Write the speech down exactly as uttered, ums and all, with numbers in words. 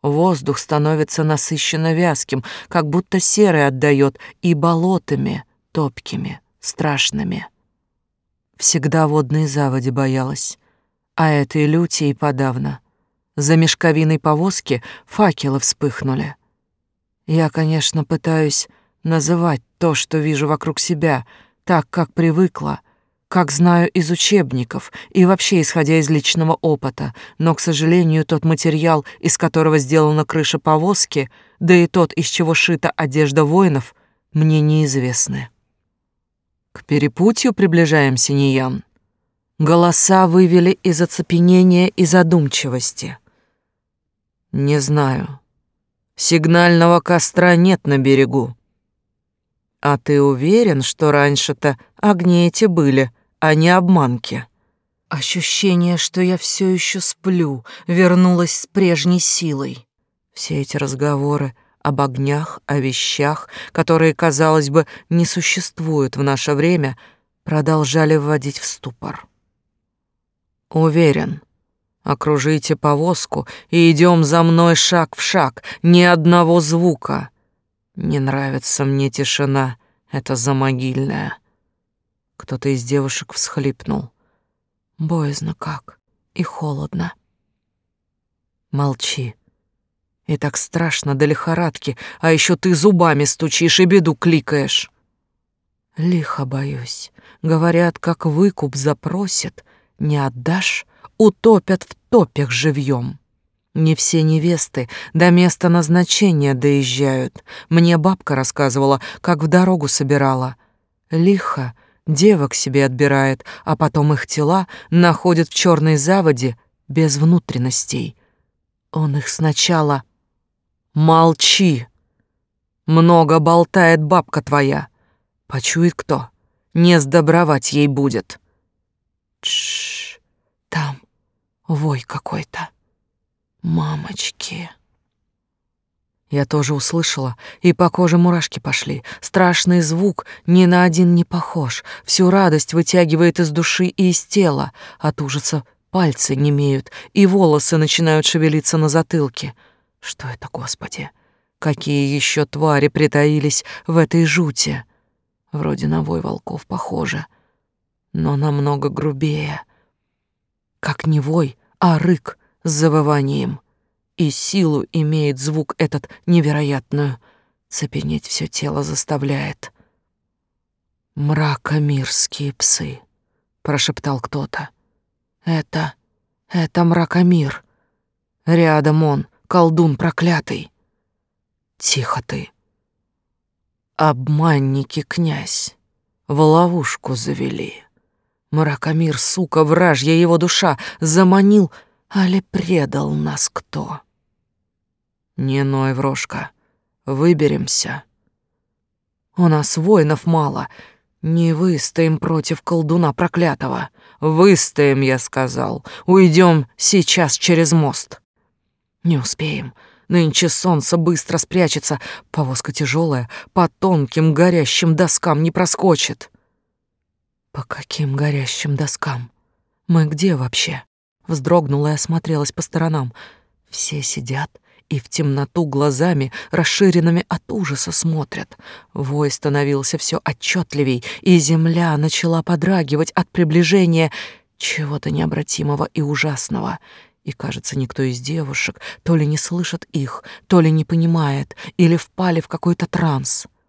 Воздух становится насыщенно вязким, как будто серый отдает, и болотами топкими, страшными. Всегда водной заводи боялась, а этой люти и подавно. За мешковиной повозки факелы вспыхнули. Я, конечно, пытаюсь называть то, что вижу вокруг себя, так, как привыкла, как знаю из учебников и вообще исходя из личного опыта, но, к сожалению, тот материал, из которого сделана крыша повозки, да и тот, из чего шита одежда воинов, мне неизвестны. К перепутью приближаемся, Ниян. Голоса вывели из оцепенения и задумчивости. Не знаю. Сигнального костра нет на берегу. А ты уверен, что раньше-то огни эти были, а не обманки? Ощущение, что я все еще сплю, вернулось с прежней силой. Все эти разговоры об огнях, о вещах, которые, казалось бы, не существуют в наше время, продолжали вводить в ступор. Уверен. Окружите повозку и идем за мной шаг в шаг, ни одного звука. Не нравится мне тишина, это замогильная. Кто-то из девушек всхлипнул. Боязно как и холодно. Молчи. И так страшно до лихорадки, а еще ты зубами стучишь и беду кликаешь. Лихо боюсь. Говорят, как выкуп запросят, не отдашь, утопят в топях живьем. Не все невесты до места назначения доезжают. Мне бабка рассказывала, как в дорогу собирала. Лихо девок себе отбирает, а потом их тела находят в черной заводе без внутренностей. Он их сначала... Молчи! Много болтает бабка твоя. Почует кто? Не сдобровать ей будет. Тш, там вой какой-то. Мамочки. Я тоже услышала, и по коже мурашки пошли. Страшный звук ни на один не похож. Всю радость вытягивает из души и из тела. От ужаса пальцы немеют, и волосы начинают шевелиться на затылке. Что это, Господи? Какие еще твари притаились в этой жути? Вроде на вой волков похоже, но намного грубее. Как не вой, а рык с завыванием. И силу имеет звук этот невероятную. Цепенеть все тело заставляет. «Мракомирские псы», — прошептал кто-то. «Это... это мракомир. Рядом он, колдун проклятый». «Тихо ты». «Обманники, князь, в ловушку завели. Мракомир, сука, вражья его душа, заманил, али предал нас кто?» «Не ной, врошка, выберемся. У нас воинов мало, не выстоим против колдуна проклятого. Выстоим, я сказал, уйдем сейчас через мост». «Не успеем». Нынче солнце быстро спрячется, повозка тяжелая, по тонким горящим доскам не проскочит. По каким горящим доскам? Мы где вообще? Вздрогнула и осмотрелась по сторонам. Все сидят и в темноту глазами, расширенными от ужаса, смотрят. Вой становился все отчетливей, и земля начала подрагивать от приближения чего-то необратимого и ужасного. И, кажется, никто из девушек то ли не слышит их, то ли не понимает, или впали в какой-то транс.